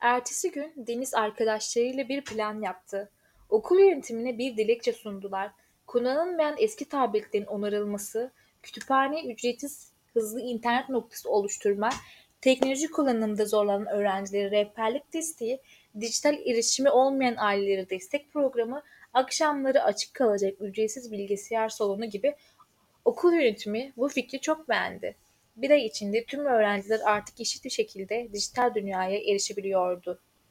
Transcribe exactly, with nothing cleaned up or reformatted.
Ertesi gün Deniz arkadaşlarıyla bir plan yaptı. Okul yönetimine bir dilekçe sundular. Kullanılmayan eski tabletlerin onarılması, kütüphane ücretsiz hızlı internet noktası oluşturma, teknoloji kullanımında zorlanan öğrencilere rehberlik desteği, dijital erişimi olmayan ailelere destek programı, akşamları açık kalacak ücretsiz bilgisayar salonu gibi. Okul yönetimi bu fikri çok beğendi. Bir ay içinde tüm öğrenciler artık eşit bir şekilde dijital dünyaya erişebiliyordu.